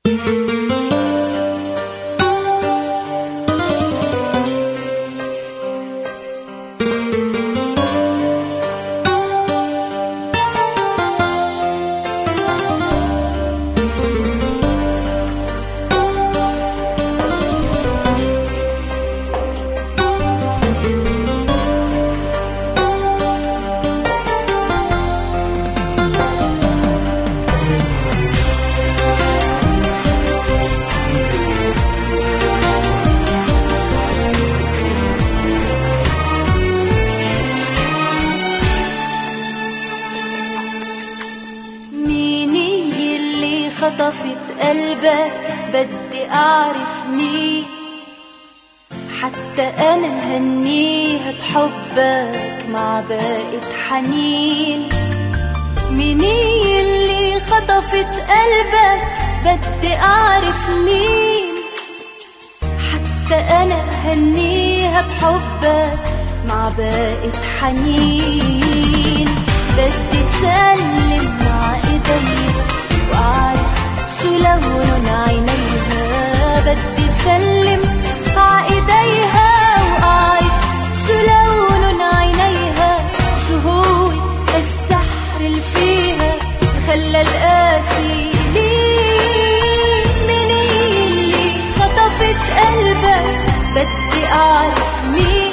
خطفت قلبك بدي أعرف مين، حتى أنا هنيها بحبك مع باقة حنين. مين اللي خطفت قلبك بدي أعرف مين، حتى أنا هنيها بحبك مع باقة حنين. بدي سلم مع إيديها وأعرف شو لون عينيها، بدي سلم مع إيديها وأعرف شو لون عينيها، شو هو السحر اللي فيها خلى القاسي ليه. مين اللي خطفت قلبك بدي أعرف مين.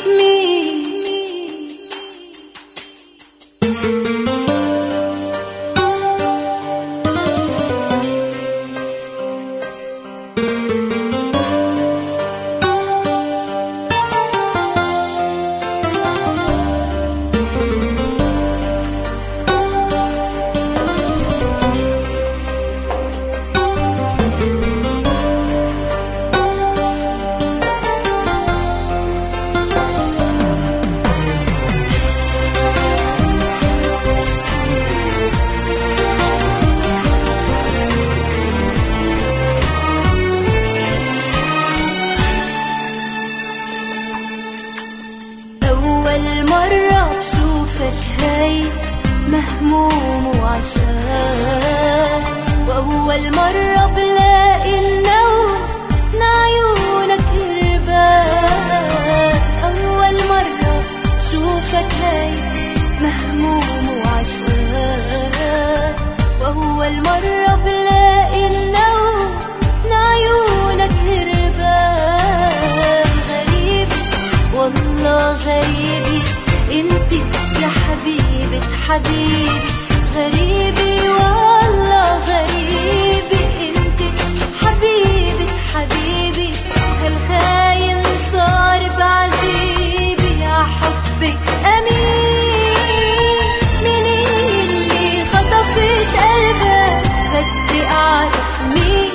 مهموم وعشان، وأول مرة بلاقي النوم من عيونك هربان. أول مرة بشوفك هيك مهموم وعشان، وأول مرة بلاقي النوم من عيونك هربان. غريبة والله غريبة انتي يا حبيبة حبيبي، غريبي والله غريبي انتي حبيبة حبيبي. هالخاين صار بعجيبي يا حبك أمين. مين اللي خطفت قلبك بدي أعرف مين.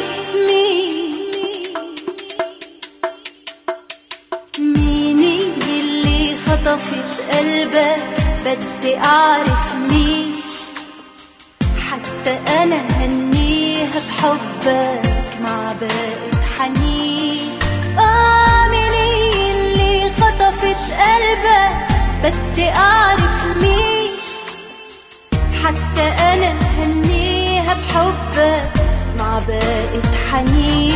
مين اللي خطفت قلبك بدي أعرف مين، حتى أنا هنيها بحبك مع باقة حنين. مين اللي خطفت قلبك بدي أعرف مين، حتى أنا هنيها بحبك مع باقة حنين.